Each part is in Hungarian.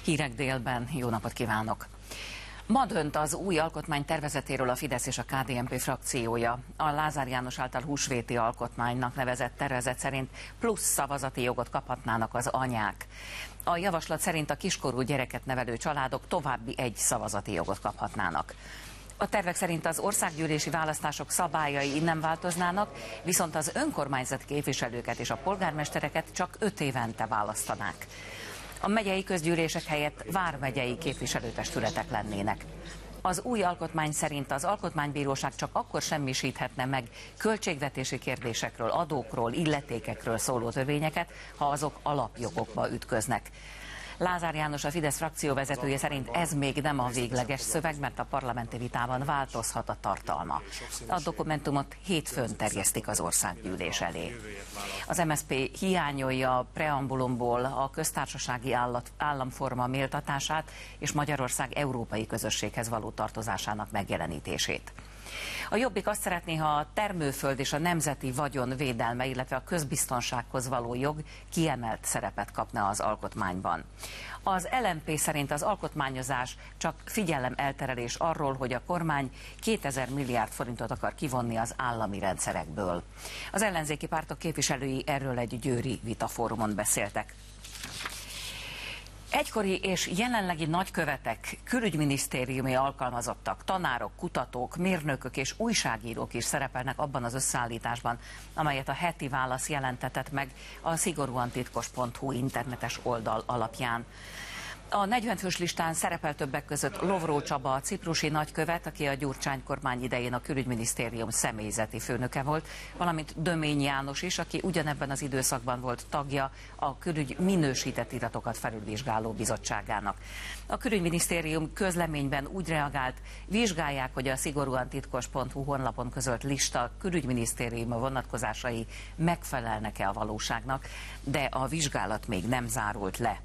Hírek délben, jó napot kívánok! Ma dönt az új alkotmány tervezetéről a Fidesz és a KDNP frakciója. A Lázár János által húsvéti alkotmánynak nevezett tervezet szerint plusz szavazati jogot kaphatnának az anyák. A javaslat szerint a kiskorú gyereket nevelő családok további egy szavazati jogot kaphatnának. A tervek szerint az országgyűlési választások szabályai nem változnának, viszont az önkormányzat képviselőket és a polgármestereket csak 5 évente választanák. A megyei közgyűlések helyett vármegyei képviselőtestületek lennének. Az új alkotmány szerint az alkotmánybíróság csak akkor semmisíthetne meg költségvetési kérdésekről, adókról, illetékekről szóló törvényeket, ha azok alapjogokba ütköznek. Lázár János, a Fidesz frakcióvezetője szerint ez még nem a végleges szöveg, mert a parlamenti vitában változhat a tartalma. A dokumentumot hétfőn terjesztik az országgyűlés elé. Az MSZP hiányolja a preambulumból a köztársasági államforma méltatását és Magyarország európai közösséghez való tartozásának megjelenítését. A Jobbik azt szeretné, ha a termőföld és a nemzeti vagyon védelme, illetve a közbiztonsághoz való jog kiemelt szerepet kapna az alkotmányban. Az LMP szerint az alkotmányozás csak figyelemelterelés arról, hogy a kormány 2000 milliárd forintot akar kivonni az állami rendszerekből. Az ellenzéki pártok képviselői erről egy győri vitafórumon beszéltek. Egykori és jelenlegi nagykövetek, külügyminisztériumi alkalmazottak, tanárok, kutatók, mérnökök és újságírók is szerepelnek abban az összeállításban, amelyet a Heti Válasz jelentetett meg a szigorúantitkos.hu internetes oldal alapján. A 40 fős listán szerepel többek között Lovró Csaba, a ciprusi nagykövet, aki a Gyurcsány kormány idején a külügyminisztérium személyzeti főnöke volt, valamint Dömény János is, aki ugyanebben az időszakban volt tagja a külügy minősített iratokat felülvizsgáló bizottságának. A külügyminisztérium közleményben úgy reagált, vizsgálják, hogy a szigorúantitkos.hu honlapon közölt lista külügyminisztérium vonatkozásai megfelelnek-e a valóságnak, de a vizsgálat még nem zárult le.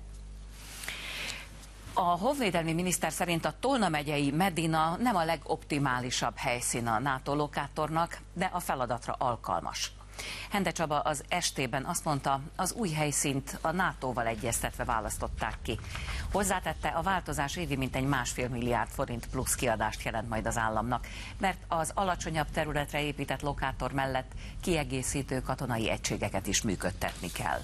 A honvédelmi miniszter szerint a Tolna megyei Medina nem a legoptimálisabb helyszín a NATO lokátornak, de a feladatra alkalmas. Hende Csaba az ST-ben azt mondta, az új helyszínt a NATO-val egyeztetve választották ki. Hozzátette, a változás évi mintegy 1,5 milliárd forint plusz kiadást jelent majd az államnak, mert az alacsonyabb területre épített lokátor mellett kiegészítő katonai egységeket is működtetni kell.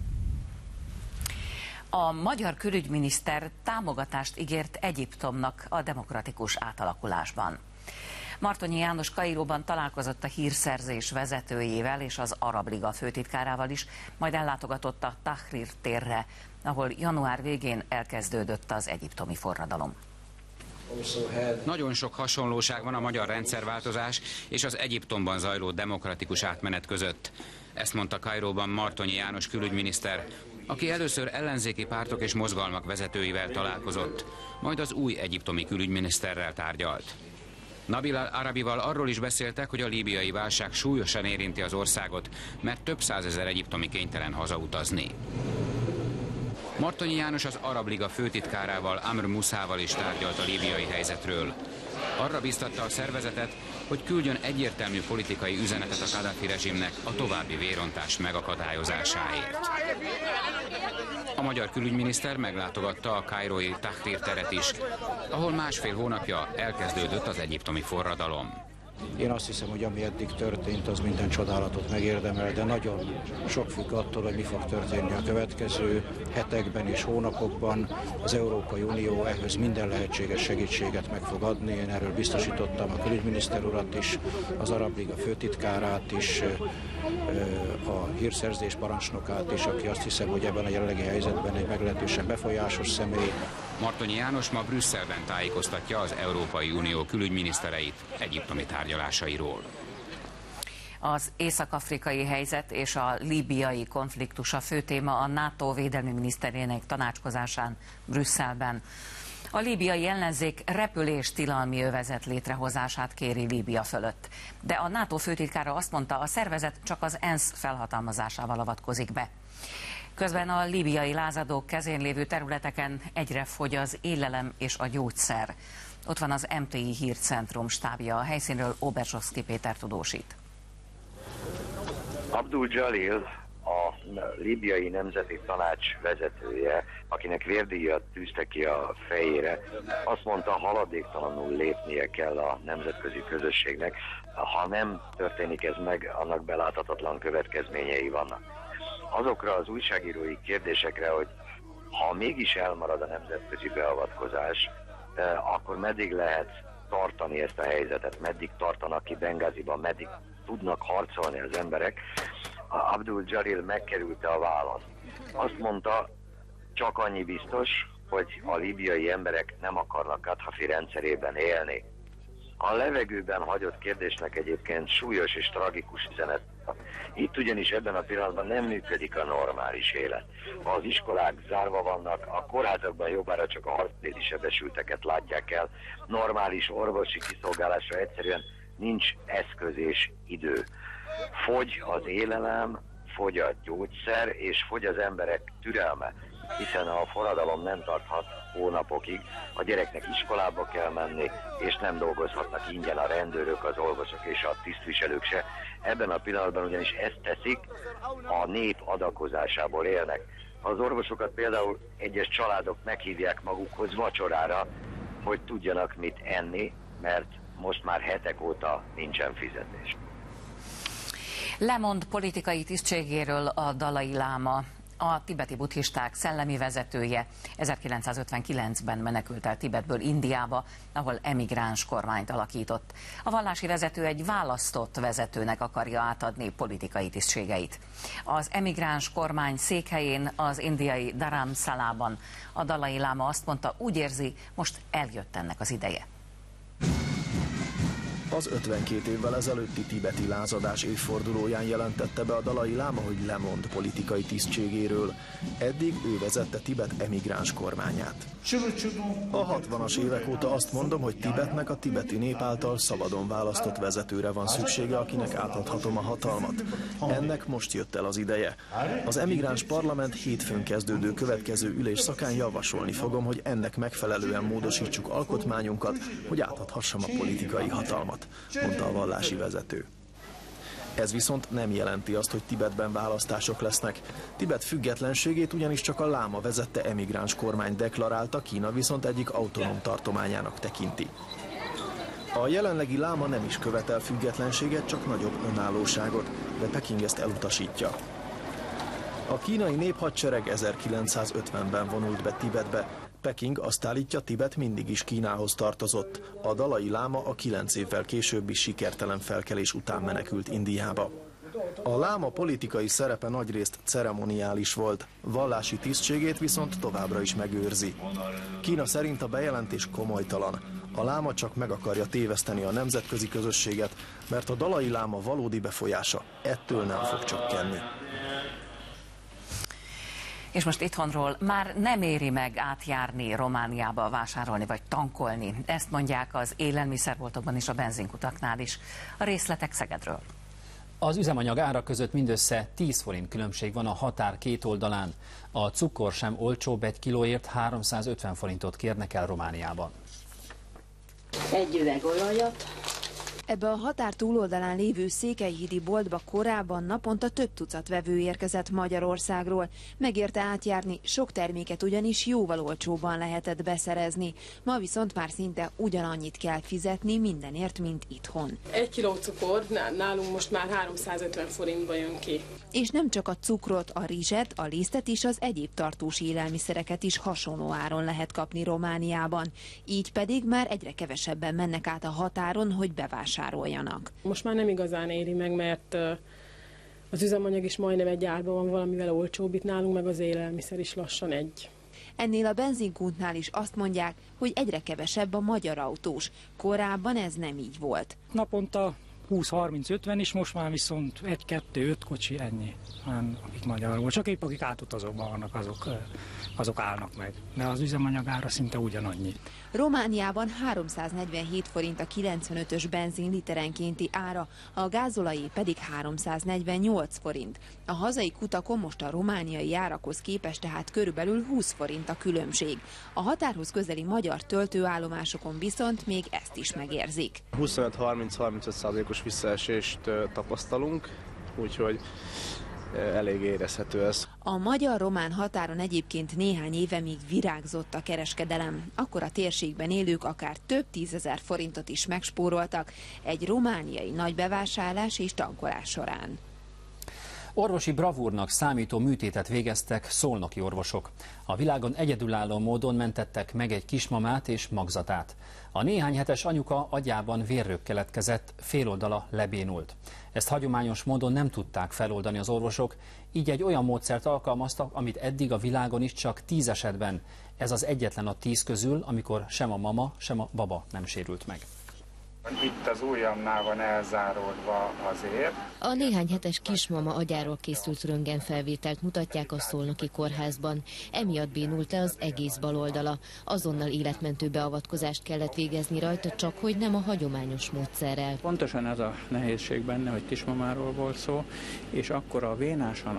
A magyar külügyminiszter támogatást ígért Egyiptomnak a demokratikus átalakulásban. Martonyi János Kairóban találkozott a hírszerzés vezetőjével és az Arab Liga főtitkárával is, majd ellátogatott a Tahrir térre, ahol január végén elkezdődött az egyiptomi forradalom. Nagyon sok hasonlóság van a magyar rendszerváltozás és az Egyiptomban zajló demokratikus átmenet között. Ezt mondta Kairóban Martonyi János külügyminiszter, aki először ellenzéki pártok és mozgalmak vezetőivel találkozott, majd az új egyiptomi külügyminiszterrel tárgyalt. Nabil al-Arabival arról is beszéltek, hogy a líbiai válság súlyosan érinti az országot, mert több százezer egyiptomi kénytelen hazautazni. Martonyi János az Arab Liga főtitkárával, Amr Muszával is tárgyalt a líbiai helyzetről. Arra biztatta a szervezetet, hogy küldjön egyértelmű politikai üzenetet a Kadhafi rezsimnek a további vérontás megakadályozásáért. A magyar külügyminiszter meglátogatta a kairói Tahrir teret is, ahol 1,5 hónapja elkezdődött az egyiptomi forradalom. Én azt hiszem, hogy ami eddig történt, az minden csodálatot megérdemel, de nagyon sok függ attól, hogy mi fog történni a következő hetekben és hónapokban. Az Európai Unió ehhez minden lehetséges segítséget meg fog adni. Én erről biztosítottam a külügyminiszter urat is, az Arab Liga főtitkárát is, a hírszerzés parancsnokát is, aki azt hiszem, hogy ebben a jelenlegi helyzetben egy meglehetősen befolyásos személy. Martonyi János ma Brüsszelben tájékoztatja az Európai Unió külügyminisztereit egyiptomi tárgyalásairól. Az észak-afrikai helyzet és a líbiai konfliktus a fő téma a NATO védelmi miniszterének tanácskozásán Brüsszelben. A líbiai ellenzék repüléstilalmi övezet létrehozását kéri Líbia fölött. De a NATO főtitkára azt mondta, a szervezet csak az ENSZ felhatalmazásával avatkozik be. Közben a líbiai lázadók kezén lévő területeken egyre fogy az élelem és a gyógyszer. Ott van az MTI hírcentrum stábja, a helyszínről Oberzsovszki Péter tudósít. Abdul Jalil, a líbiai nemzeti tanács vezetője, akinek vérdíjat tűzte ki a fejére, azt mondta, haladéktalanul lépnie kell a nemzetközi közösségnek. Ha nem történik ez meg, annak beláthatatlan következményei vannak. Azokra az újságírói kérdésekre, hogy ha mégis elmarad a nemzetközi beavatkozás, akkor meddig lehet tartani ezt a helyzetet, meddig tartanak ki Bengáziban, meddig tudnak harcolni az emberek. Abdul Jalil megkerülte a választ. Azt mondta, csak annyi biztos, hogy a líbiai emberek nem akarnak Kadhafi rendszerében élni. A levegőben hagyott kérdésnek egyébként súlyos és tragikus üzenet. Itt ugyanis ebben a pillanatban nem működik a normális élet. Ha az iskolák zárva vannak, a kórházakban jobbára csak a harctéri sebesülteket látják el. Normális orvosi kiszolgálásra egyszerűen nincs eszköz és idő. Fogy az élelem, fogy a gyógyszer, és fogy az emberek türelme, hiszen a forradalom nem tarthat hónapokig, a gyereknek iskolába kell menni, és nem dolgozhatnak ingyen a rendőrök, az orvosok és a tisztviselők se. Ebben a pillanatban ugyanis ezt teszik, a nép adakozásából élnek. Az orvosokat például egyes családok meghívják magukhoz vacsorára, hogy tudjanak mit enni, mert most már hetek óta nincsen fizetés. Lemond politikai tisztségéről a Dalai Láma, a tibeti buddhisták szellemi vezetője. 1959-ben menekült el Tibetből Indiába, ahol emigráns kormányt alakított. A vallási vezető egy választott vezetőnek akarja átadni politikai tisztségeit. Az emigráns kormány székhelyén, az indiai Dharamsalában a Dalai Láma azt mondta, úgy érzi, most eljött ennek az ideje. Az 52 évvel ezelőtti tibeti lázadás évfordulóján jelentette be a Dalai Láma, hogy lemond politikai tisztségéről. Eddig ő vezette Tibet emigráns kormányát. A 60-as évek óta azt mondom, hogy Tibetnek a tibeti nép által szabadon választott vezetőre van szüksége, akinek átadhatom a hatalmat. Ennek most jött el az ideje. Az emigráns parlament hétfőn kezdődő következő ülésszakán javasolni fogom, hogy ennek megfelelően módosítsuk alkotmányunkat, hogy átadhassam a politikai hatalmat, mondta a vallási vezető. Ez viszont nem jelenti azt, hogy Tibetben választások lesznek. Tibet függetlenségét ugyanis csak a láma vezette emigráns kormány deklarálta, Kína viszont egyik autonóm tartományának tekinti. A jelenlegi láma nem is követel függetlenséget, csak nagyobb önállóságot, de Peking ezt elutasítja. A kínai néphadsereg 1950-ben vonult be Tibetbe. Peking azt állítja, Tibet mindig is Kínához tartozott. A Dalai Láma a 9 évvel későbbi sikertelen felkelés után menekült Indiába. A láma politikai szerepe nagyrészt ceremoniális volt, vallási tisztségét viszont továbbra is megőrzi. Kína szerint a bejelentés komolytalan. A láma csak meg akarja téveszteni a nemzetközi közösséget, mert a Dalai Láma valódi befolyása ettől nem fog csökkenni. És most itthonról már nem éri meg átjárni Romániába, vásárolni vagy tankolni. Ezt mondják az élelmiszerboltokban és a benzinkutaknál is. A részletek Szegedről. Az üzemanyag ára között mindössze 10 forint különbség van a határ két oldalán. A cukor sem olcsóbb, egy kilóért 350 forintot kérnek el Romániában. Egy üveg olajat. Ebbe a határ túloldalán lévő székelyhídi boltba korábban naponta több tucat vevő érkezett Magyarországról. Megérte átjárni, sok terméket ugyanis jóval olcsóbban lehetett beszerezni. Ma viszont már szinte ugyanannyit kell fizetni mindenért, mint itthon. Egy kiló cukor nálunk most már 350 forintba jön ki. És nem csak a cukrot, a rizset, a lisztet és az egyéb tartós élelmiszereket is hasonló áron lehet kapni Romániában. Így pedig már egyre kevesebben mennek át a határon, hogy bevásároljanak. Most már nem igazán éri meg, mert az üzemanyag is majdnem egy árban van, valamivel olcsóbb itt nálunk, meg az élelmiszer is lassan egy. Ennél a benzinkútnál is azt mondják, hogy egyre kevesebb a magyar autós. Korábban ez nem így volt. Naponta 20-30-50 is, most már viszont 1-2-5 kocsi ennyi, akik magyarul. Csak épp akik átutazóban vannak, azok állnak meg. De az üzemanyagára szinte ugyanannyi. Romániában 347 forint a 95-ös benzin literenkénti ára, a gázolajé pedig 348 forint. A hazai kutakon most a romániai árakhoz képest tehát körülbelül 20 forint a különbség. A határhoz közeli magyar töltőállomásokon viszont még ezt is megérzik. 25-30-35%-os visszaesést tapasztalunk, úgyhogy elég érezhető ez. A magyar-román határon egyébként néhány éve még virágzott a kereskedelem. Akkor a térségben élők akár több 10 000 forintot is megspóroltak egy romániai nagybevásárlás és tankolás során. Orvosi bravúrnak számító műtétet végeztek szolnoki orvosok. A világon egyedülálló módon mentettek meg egy kismamát és magzatát. A néhány hetes anyuka agyában vérrög keletkezett, féloldala lebénult. Ezt hagyományos módon nem tudták feloldani az orvosok, így egy olyan módszert alkalmaztak, amit eddig a világon is csak 10 esetben. Ez az egyetlen a 10 közül, amikor sem a mama, sem a baba nem sérült meg. Itt az ujjamnál van elzáródva az ér. A néhány hetes kismama agyáról készült röntgenfelvételt mutatják a szolnoki kórházban. Emiatt bénult le az egész baloldala. Azonnal életmentő beavatkozást kellett végezni rajta, csak hogy nem a hagyományos módszerrel. Pontosan ez a nehézség benne, hogy kismamáról volt szó, és akkor a vénásan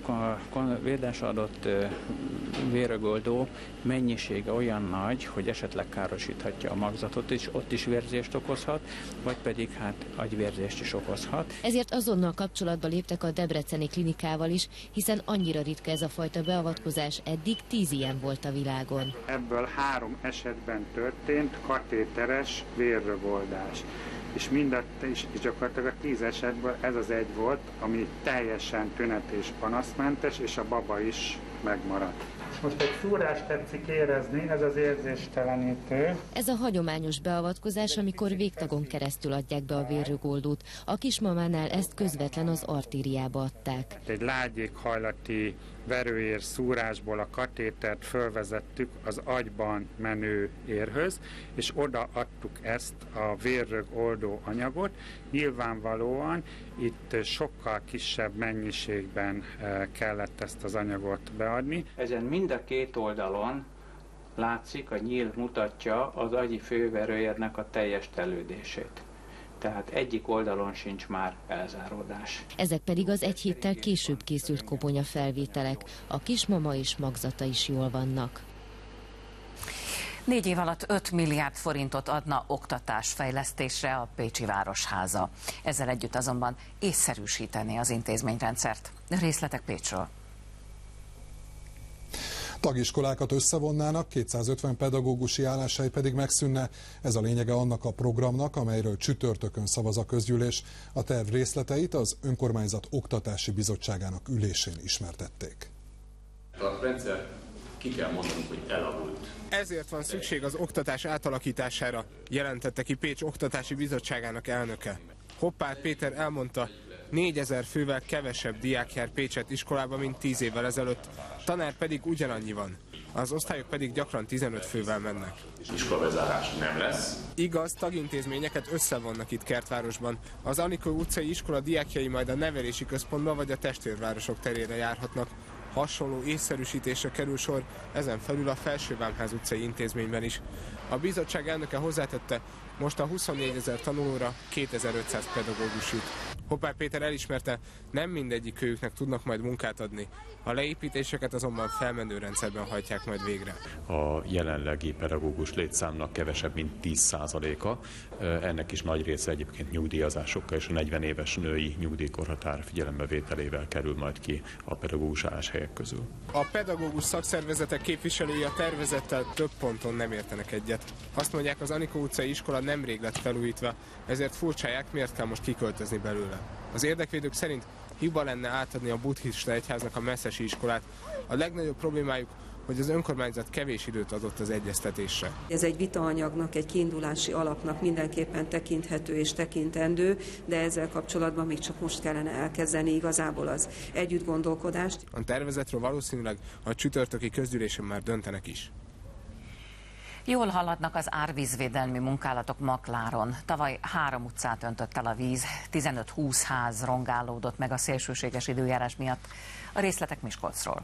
adott vérrögoldó mennyisége olyan nagy, hogy esetleg károsíthatja a magzatot, és ott is vérzést okozhat, vagy pedig agyvérzést is okozhat. Ezért azonnal kapcsolatba léptek a debreceni klinikával is, hiszen annyira ritka ez a fajta beavatkozás, eddig 10 ilyen volt a világon. Ebből 3 esetben történt katéteres vérrögoldás. És gyakorlatilag a 10 esetből ez az egy volt, ami teljesen tünet és panaszmentes, és a baba is megmaradt. Most egy szúrást tetszik érezni, ez az érzéstelenítő. Ez a hagyományos beavatkozás, amikor végtagon keresztül adják be a vérrögoldót. A kismamánál ezt közvetlen az artériába adták. Egy lágyékhajlati verőér szúrásból a katétert fölvezettük az agyban menő érhöz, és oda adtuk ezt a vérrögoldó anyagot. Nyilvánvalóan itt sokkal kisebb mennyiségben kellett ezt az anyagot beadni. Ezen mind a két oldalon látszik, a nyíl mutatja az agyi főverőérnek a teljes telődését. Tehát egyik oldalon sincs már elzáródás. Ezek pedig az egy héttel később készült koponya felvételek. A kismama és magzata is jól vannak. 4 év alatt 5 milliárd forintot adna oktatásfejlesztésre a Pécsi Városháza. Ezzel együtt azonban észszerűsítené az intézményrendszert. Részletek Pécsről. Tagiskolákat összevonnának, 250 pedagógusi álláshely pedig megszűnne. Ez a lényege annak a programnak, amelyről csütörtökön szavaz a közgyűlés. A terv részleteit az Önkormányzat Oktatási Bizottságának ülésén ismertették. A rendszer, ki kell mondanunk, hogy elavult. Ezért van szükség az oktatás átalakítására, jelentette ki Pécs Oktatási Bizottságának elnöke. Hoppár Péter elmondta, 4000 fővel kevesebb diák jár Pécset iskolába, mint 10 évvel ezelőtt, tanár pedig ugyanannyi van. Az osztályok pedig gyakran 15 fővel mennek. Iskolavezárás nem lesz. Igaz, tagintézményeket összevonnak itt Kertvárosban. Az Anikó utcai iskola diákjai majd a nevelési központba vagy a testvérvárosok terére járhatnak. Hasonló észszerűsítésre kerül sor, ezen felül a Felsővámház utcai intézményben is. A bizottság elnöke hozzátette, most a 24 000 tanulóra 2500 pedagógus jut. Hoppár Péter elismerte, nem mindegyik kölyüknek tudnak majd munkát adni. A leépítéseket azonban felmenő rendszerben hajtják majd végre. A jelenlegi pedagógus létszámnak kevesebb, mint 10%-a. Ennek is nagy része egyébként nyugdíjazásokkal és a 40 éves női nyugdíjkorhatár figyelembevételével kerül majd ki a pedagógus álláshelyek közül. A pedagógus szakszervezetek képviselői a tervezettel több ponton nem értenek egyet. Azt mondják, az Anikó utcai iskola nemrég lett felújítva, ezért furcsálják, miért kell most kiköltözni belőle. Az érdekvédők szerint hiba lenne átadni a buddhista egyháznak a messzesi iskolát. A legnagyobb problémájuk, hogy az önkormányzat kevés időt adott az egyeztetésre. Ez egy vitaanyagnak, egy kiindulási alapnak mindenképpen tekinthető és tekintendő, de ezzel kapcsolatban még csak most kellene elkezdeni igazából az együttgondolkodást. A tervezetről valószínűleg a csütörtöki közgyűlésen már döntenek is. Jól haladnak az árvízvédelmi munkálatok Makláron. Tavaly 3 utcát öntött el a víz, 15-20 ház rongálódott meg a szélsőséges időjárás miatt. A részletek Miskolcról.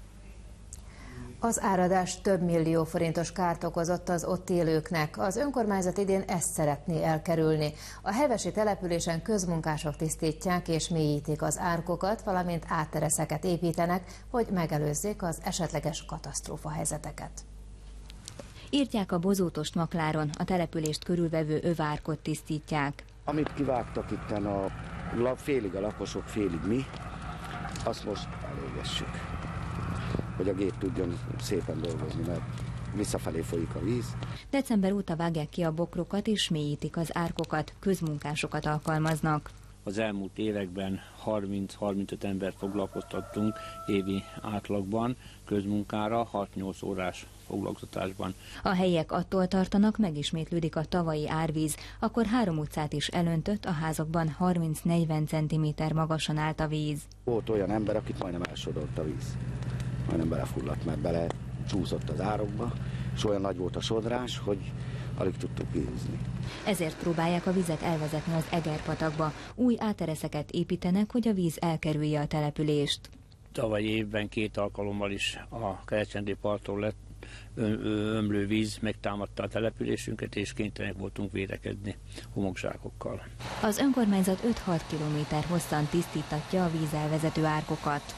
Az áradás több millió forintos kárt okozott az ott élőknek. Az önkormányzat idén ezt szeretné elkerülni. A hevesi településen közmunkások tisztítják és mélyítik az árkokat, valamint áttereszeket építenek, hogy megelőzzék az esetleges katasztrófa helyzeteket. Írtják a bozótost Makláron, a települést körülvevő övárkot tisztítják. Amit kivágtak itten félig a lakosok, félig mi, azt most elégessük, hogy a gép tudjon szépen dolgozni, mert visszafelé folyik a víz. December óta vágják ki a bokrokat és mélyítik az árkokat, közmunkásokat alkalmaznak. Az elmúlt években 30-35 embert foglalkoztattunk évi átlagban közmunkára, 6-8 órás foglalkoztatásban. A helyiek attól tartanak, megismétlődik a tavalyi árvíz, akkor 3 utcát is elöntött, a házakban 30-40 cm magasan állt a víz. Volt olyan ember, akit majdnem elsodort a víz. Majdnem belefulladt, mert bele csúszott az árokba, és olyan nagy volt a sodrás, hogy alig tudtuk kiűzni. Ezért próbálják a vizet elvezetni az Egerpatakba. Új átereszeket építenek, hogy a víz elkerülje a települést. Tavaly évben 2 alkalommal is a Kerecsendé parttól lett ömlő víz megtámadta a településünket, és kénytelenek voltunk védekezni homokzsákokkal. Az önkormányzat 5-6 kilométer hosszan tisztítatja a vízelvezető árkokat.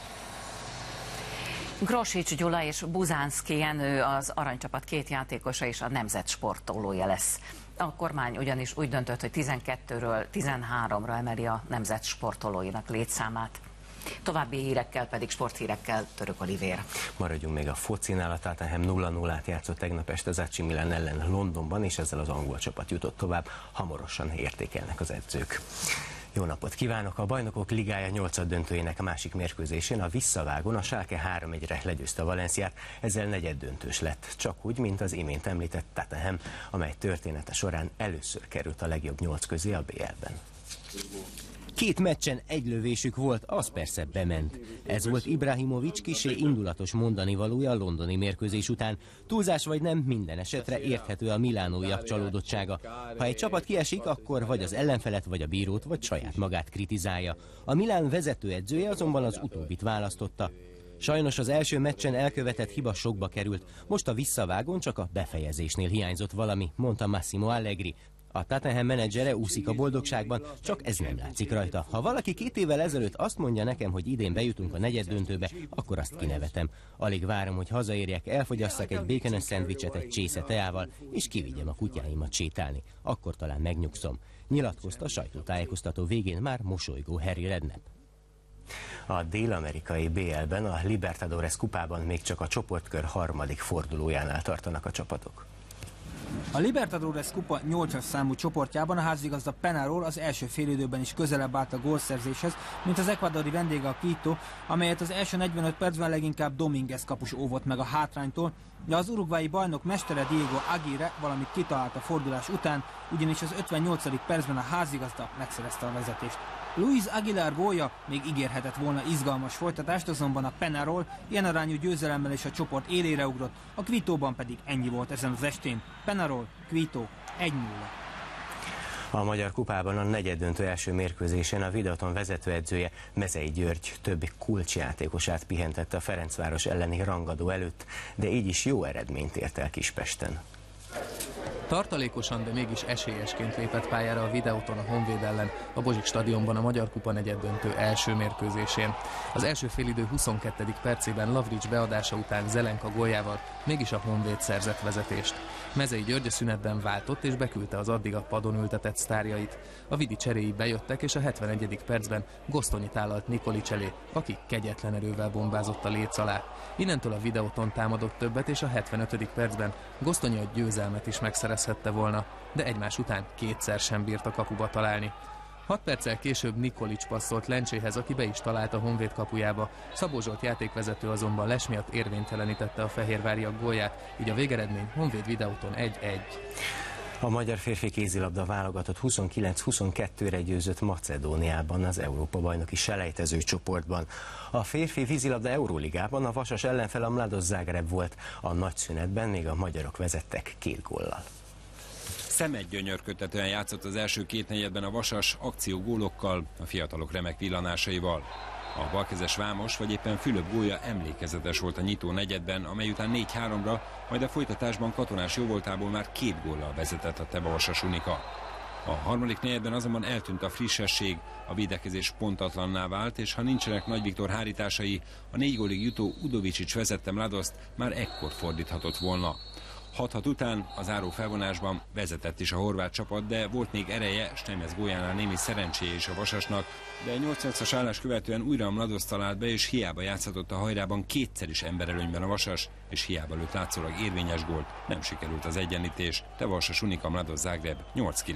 Grosics Gyula és Buzánszky Jenő az aranycsapat 2 játékosa és a nemzet sportolója lesz. A kormány ugyanis úgy döntött, hogy 12-ről 13-ra emeli a nemzet sportolóinak létszámát. További hírekkel pedig sporthírekkel Török Olivér. Maradjunk még a focinál, a Tottenham 0-0-át játszott tegnap este az AC Milan ellen Londonban, és ezzel az angol csapat jutott tovább, hamarosan értékelnek az edzők. Jó napot kívánok! A Bajnokok Ligája 8. döntőjének a másik mérkőzésén a visszavágón a Schalke 3-1-re legyőzte a Valenciát, ezzel negyeddöntős lett, csak úgy, mint az imént említett Tottenham, amely története során először került a legjobb 8 közé a BL-ben. 2 meccsen 1 lövésük volt, az persze bement. Ez volt Ibrahimovic kissé indulatos mondanivalója a londoni mérkőzés után. Túlzás vagy nem, minden esetre érthető a milánóiak csalódottsága. Ha egy csapat kiesik, akkor vagy az ellenfelet, vagy a bírót, vagy saját magát kritizálja. A Milán vezetőedzője azonban az utóbbit választotta. Sajnos az első meccsen elkövetett hiba sokba került, most a visszavágón csak a befejezésnél hiányzott valami, mondta Massimo Allegri. A Tottenham menedzsere úszik a boldogságban, csak ez nem látszik rajta. Ha valaki 2 évvel ezelőtt azt mondja nekem, hogy idén bejutunk a negyeddöntőbe, akkor azt kinevetem. Alig várom, hogy hazaérjek, elfogyasszak egy békenes szendvicset egy csésze teával, és kivigyem a kutyáimat sétálni. Akkor talán megnyugszom. Nyilatkozta a sajtótájékoztató végén már mosolygó Harry Redknapp. A dél-amerikai BL-ben, a Libertadores kupában még csak a csoportkör 3. fordulójánál tartanak a csapatok. A Libertadores kupa 8-as számú csoportjában a házigazda Peñarol az első félidőben is közelebb állt a gólszerzéshez, mint az ekvadori vendége a Quito, amelyet az első 45 percben leginkább Dominguez kapus óvott meg a hátránytól, de az uruguayi bajnok mestere Diego Aguirre valamit kitalált a fordulás után, ugyanis az 58. percben a házigazda megszerezte a vezetést. Luis Aguilar gólja még ígérhetett volna izgalmas folytatást, azonban a Peñarol ilyen arányú győzelemmel és a csoport élére ugrott, a Quitóban pedig ennyi volt ezen az estén. Peñarol, Quito 1-0. A Magyar Kupában a negyeddöntő első mérkőzésen a Videoton vezetőedzője Mezei György többi kulcsjátékosát pihentette a Ferencváros elleni rangadó előtt, de így is jó eredményt ért el Kispesten. Tartalékosan, de mégis esélyesként lépett pályára a Videoton a Honvéd ellen a Bozsik stadionban a Magyar Kupa negyeddöntő első mérkőzésén. Az első félidő 22. percében Lavrics beadása után Zelenka góljával mégis a Honvéd szerzett vezetést. Mezei György a szünetben váltott és beküldte az addig a padon ültetett sztárjait. A vidi cseréi bejöttek, és a 71. percben Gosztonyi tálalt Nikolic elé, aki kegyetlen erővel bombázott a léc alá. Innentől a Videoton támadott többet, és a 75. percben Gosztonyi a győzelmet is megszerezhette volna, de egymás után kétszer sem bírt a kapuba találni. 6 perccel később Nikolic passzolt Lencséhez, aki be is talált a Honvéd kapujába. Szabó Zsolt játékvezető azonban les miatt érvénytelenítette a fehérváriak gólját, így a végeredmény Honvéd Videoton 1-1. A magyar férfi kézilabda válogatott 29-22-re győzött Macedóniában az Európa-bajnoki selejtező csoportban. A férfi vízilabda Euróligában a Vasas ellenfele a Mladost Zagreb volt, a nagy szünetben még a magyarok vezettek 2 góllal. Szemedgyönyörködtetően játszott az első 2 negyedben a Vasas akciógólokkal, a fiatalok remek villanásaival. A balkezes Vámos vagy éppen Fülöp gólja emlékezetes volt a nyitó negyedben, amely után 4-3-ra, majd a folytatásban Katonás jóvoltából már 2 góllal vezetett a Teba Vasas Unika. A harmadik negyedben azonban eltűnt a frissesség, a védekezés pontatlanná vált, és ha nincsenek Nagy Viktor hárításai, a 4 gólig jutó Udovicsics vezette Mladoszt már ekkor fordíthatott volna. 6-6 után a záró felvonásban vezetett is a horvát csapat, de volt még ereje, Stemez góljánál némi szerencséje is a Vasasnak, de 8-8-as állás követően újra a Mladosz talált be, és hiába játszhatott a hajrában kétszer is emberelőnyben a Vasas, és hiába lőtt látszólag érvényes gólt, nem sikerült az egyenlítés, de Vasas Unika Mladosz Zágráb 8-9.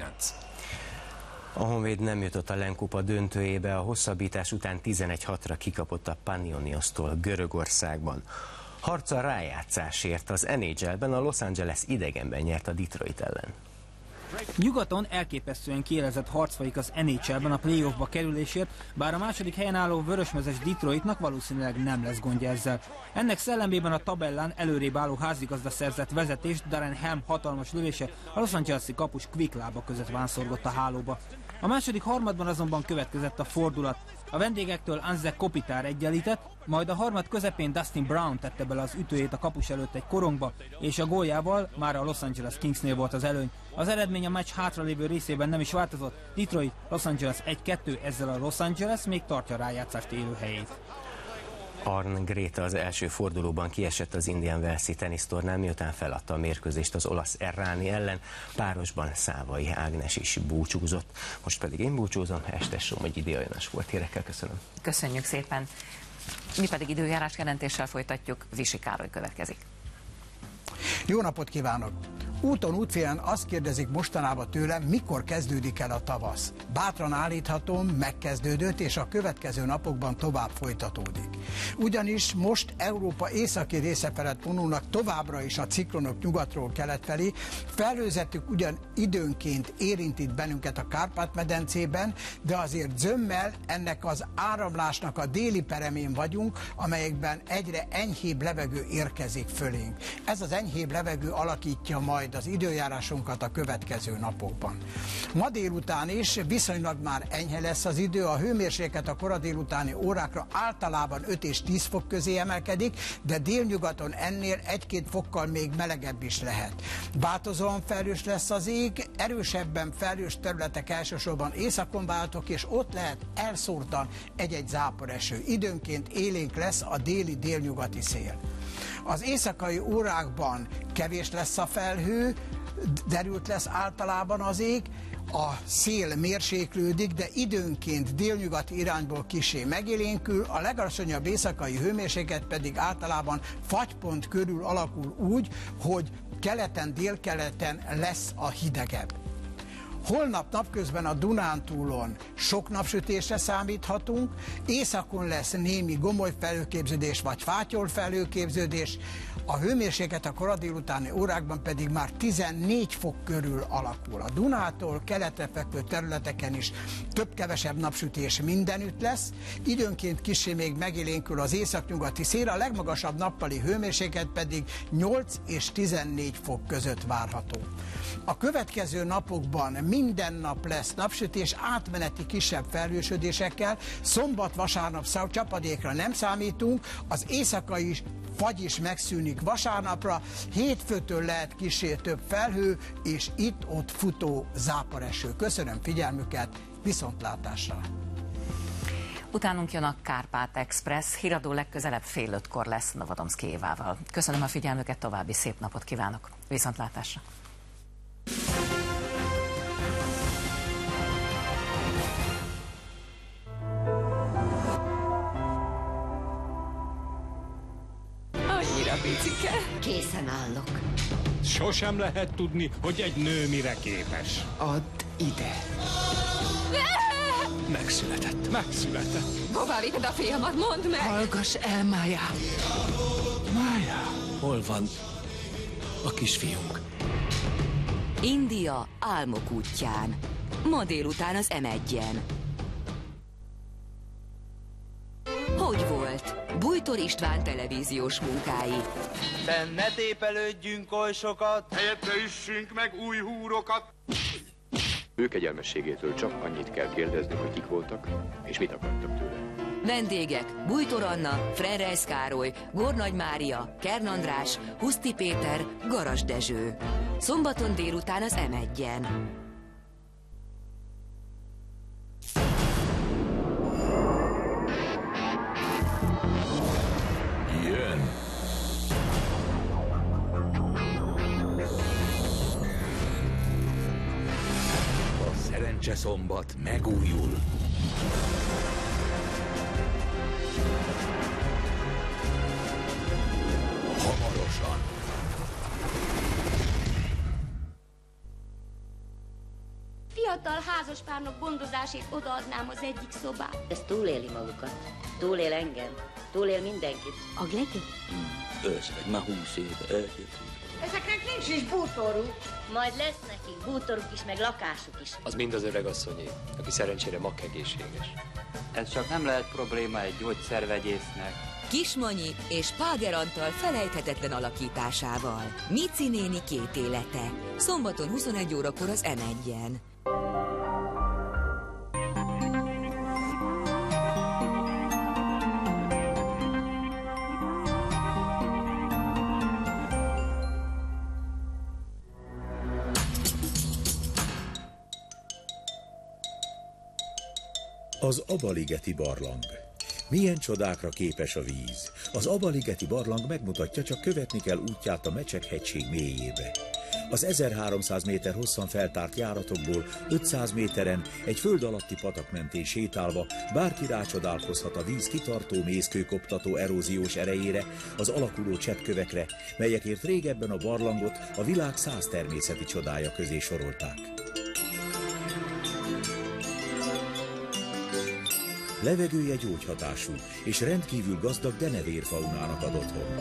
A Honvéd nem jutott a Lenkupa döntőjébe, a hosszabbítás után 11-6-ra kikapott a Panioniostól Görögországban. Harca rájátszásért az NHL-ben a Los Angeles idegenben nyert a Detroit ellen. Nyugaton elképesztően kiélezett harc folyik az NHL-ben a playoffba kerülésért, bár a második helyen álló vörösmezes Detroitnak valószínűleg nem lesz gondja ezzel. Ennek szellemében a tabellán előrébb álló házigazda szerzett vezetést, Darren Helm hatalmas lövése a Los Angeles-i kapus Quick lába között vánszorgott a hálóba. A második harmadban azonban következett a fordulat. A vendégektől Anze Kopitar egyenlített, majd a harmad közepén Dustin Brown tette bele az ütőjét a kapus előtt egy korongba, és a góljával már a Los Angeles Kingsnél volt az előny. Az eredmény a meccs hátralévő részében nem is változott. Detroit, Los Angeles 1-2, ezzel a Los Angeles még tartja a rájátszást élő helyét. Arn Grete az első fordulóban kiesett az Indian Wells-i tenisztornán, miután feladta a mérkőzést az olasz Errani ellen, párosban Szávai Ágnes is búcsúzott. Most pedig én búcsúzom, este Somogyi Diana volt hírekkel, köszönöm. Köszönjük szépen. Mi pedig időjárás jelentéssel folytatjuk, Visi Károly következik. Jó napot kívánok! Úton, útfélen azt kérdezik mostanában tőlem, mikor kezdődik el a tavasz. Bátran állíthatom, megkezdődött, és a következő napokban tovább folytatódik. Ugyanis most Európa északi része felett vonulnak továbbra is a ciklonok nyugatról kelet felé. Felhőzetük ugyan időnként érint itt bennünket a Kárpát-medencében, de azért zömmel ennek az áramlásnak a déli peremén vagyunk, amelyekben egyre enyhébb levegő érkezik fölénk. Ez az enyhébb levegő alakítja majd az időjárásunkat a következő napokban. Ma délután is viszonylag már enyhe lesz az idő, a hőmérséklet a kora délutáni órákra általában 5 és 10 fok közé emelkedik, de délnyugaton ennél 1-2 fokkal még melegebb is lehet. Változóan felhős lesz az ég, erősebben felhős területek elsősorban északon váltok, és ott lehet elszórtan egy-egy záporeső. Időnként élénk lesz a déli délnyugati szél. Az éjszakai órákban kevés lesz a felhő, derült lesz általában az ég, a szél mérséklődik, de időnként délnyugati irányból kissé megélénkül, a legalacsonyabb éjszakai hőmérséklet pedig általában fagypont körül alakul úgy, hogy keleten, délkeleten lesz a hidegebb. Holnap napközben a Dunántúlon sok napsütésre számíthatunk, északon lesz némi gomoly felhőképződés vagy fátyol felhőképződés, a hőmérséklet a kora délutáni órákban pedig már 14 fok körül alakul. A Dunától keletre fekvő területeken is több-kevesebb napsütés mindenütt lesz, időnként kissé még megélénkül az északnyugati szél, a legmagasabb nappali hőmérséklet pedig 8 és 14 fok között várható. A következő napokban minden nap lesz napsütés, átmeneti kisebb felhősödésekkel, szombat-vasárnap csapadékra nem számítunk, az éjszakai fagy is megszűnik vasárnapra, hétfőtől lehet kissé több felhő, és itt-ott futó záporeső. Köszönöm figyelmüket, viszontlátásra! Utánunk jön a Kárpát Express, híradó legközelebb 4:30-kor lesz Novodomszki Évával. Köszönöm a figyelmüket, további szép napot kívánok, viszontlátásra! Annyira picike. Készen állok. Sosem lehet tudni, hogy egy nő mire képes. Add ide. Megszületett. Megszületett. Hová vited a fiamat? Mondd meg! Hallgass el, Mája. Mája, hol van a kisfiunk? India álmok útján. Ma délután az M1-en. Hogy volt? Bújtor István televíziós munkái. Ne tépelődjünk oly sokat, helyette üssünk meg új húrokat. Ő kegyelmességétől csak annyit kell kérdezni, hogy kik voltak, és mit akartak tőle. Vendégek: Bújtor Anna, Frerejsz Károly, Gornagy Mária, Kern András, Huszti Péter, Garas Dezső. Szombaton délután az M1-en. Szombat megújul. Hamarosan. Fiatal házaspárnak gondozásét odaadnám az egyik szobát. Ez túléli magukat. Túlél engem. Túlél mindenkit. A Gleki? Őszeg, már 20 éve. Ezeknek nincs is bútoruk. Majd lesz nekik bútoruk is, meg lakásuk is. Az mind az öregasszonyé, aki szerencsére makkegészséges. Ez csak nem lehet probléma egy gyógyszervegyésznek. Kismanyi és Páger Antal felejthetetlen alakításával. Mici néni 2 élete. Szombaton 21 órakor az M1-en. Az Aba-ligeti barlang. Milyen csodákra képes a víz. Az Aba-ligeti barlang megmutatja, csak követni kell útját a Mecsek-hegység mélyébe. Az 1300 méter hosszan feltárt járatokból 500 méteren egy föld alatti patak mentén sétálva bárki rácsodálkozhat a víz kitartó, mészkőkoptató eróziós erejére, az alakuló cseppkövekre, melyekért régebben a barlangot a világ 100 természeti csodája közé sorolták. Levegője gyógyhatású, és rendkívül gazdag denevérfaunának ad otthont.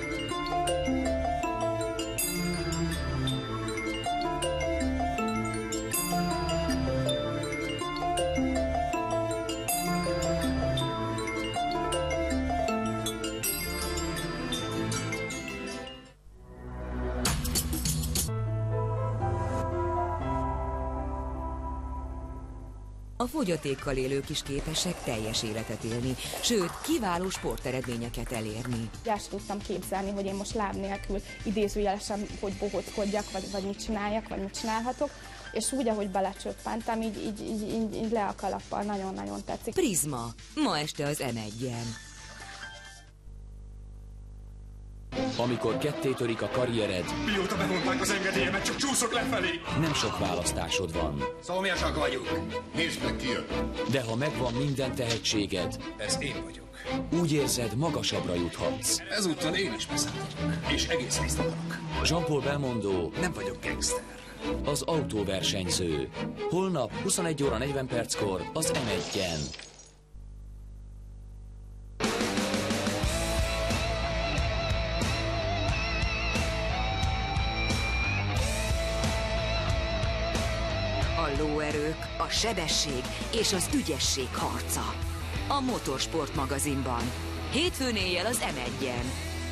A fogyatékkal élők is képesek teljes életet élni, sőt, kiváló sporteredményeket elérni. El sem tudtam képzelni, hogy én most láb nélkül idézőjelesen, hogy bohóckodjak, vagy mit csináljak, vagy mit csinálhatok. És úgy, ahogy belecsöppentem, így le a kalappal, nagyon-nagyon tetszik. Prizma, ma este az M1-en. Amikor ketté törik a karriered, Mióta bevonták az engedélyemet, csak csúszok lefelé. nem sok választásod van. Szomjasak vagyunk. Nézd meg, ki jön. De ha megvan minden tehetséged, Ez én vagyok. úgy érzed, magasabbra juthatsz. Ezúttal én is beszállhatok. És egész részt akarok. Jean-Paul Belmondo, Nem vagyok gangster. az autóversenyző. Holnap 21 óra 40 perckor az M1-en. A lóerők, a sebesség és az ügyesség harca. A Motorsport magazinban. Hétfőn éjjel az M1-en.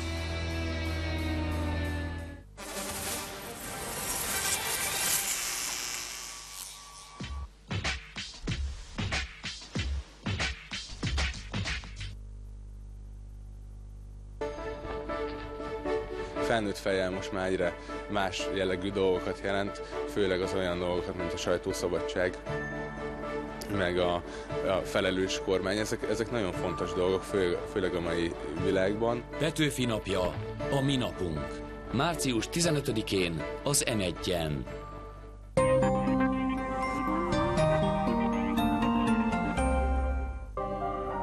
Felnőtt fejjel most már egyre más jellegű dolgokat jelent, főleg az olyan dolgokat, mint a sajtószabadság, meg a felelős kormány. Ezek nagyon fontos dolgok, főleg a mai világban. Petőfi napja, a mi napunk. Március 15-én az M1-en.